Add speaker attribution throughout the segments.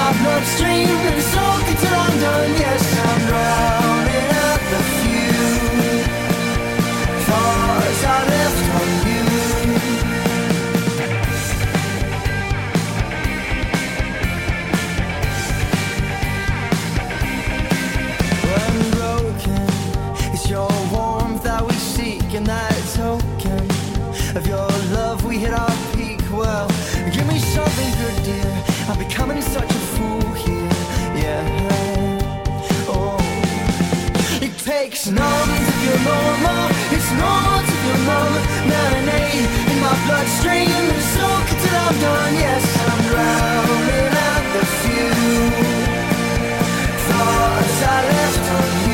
Speaker 1: my bloodstream and soak it till I'm done. Yes, I'm drowning out the few thoughts I left on you. When broken, it's your warmth that we seek, and that token of your love we hit our peak. Well, give me something good, dear. I'm becoming such a fool here. Yeah. Oh, it takes none to feel normal. It's normal to feel numb. Marinate in my bloodstream and soak it till I'm done. Yes, I'm drowning out the few thoughts I left on you.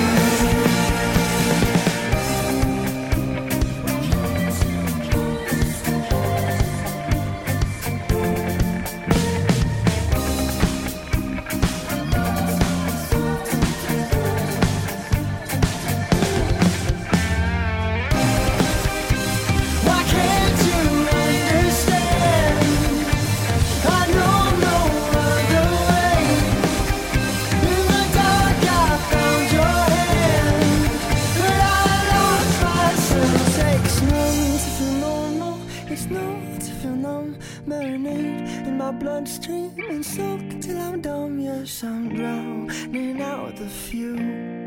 Speaker 1: Marinate in my bloodstream and soak till I'm dumb. Yes, I'm drowning out the few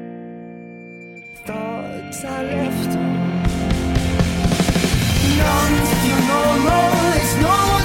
Speaker 1: thoughts I left on. Numb to feel normal, it's normal.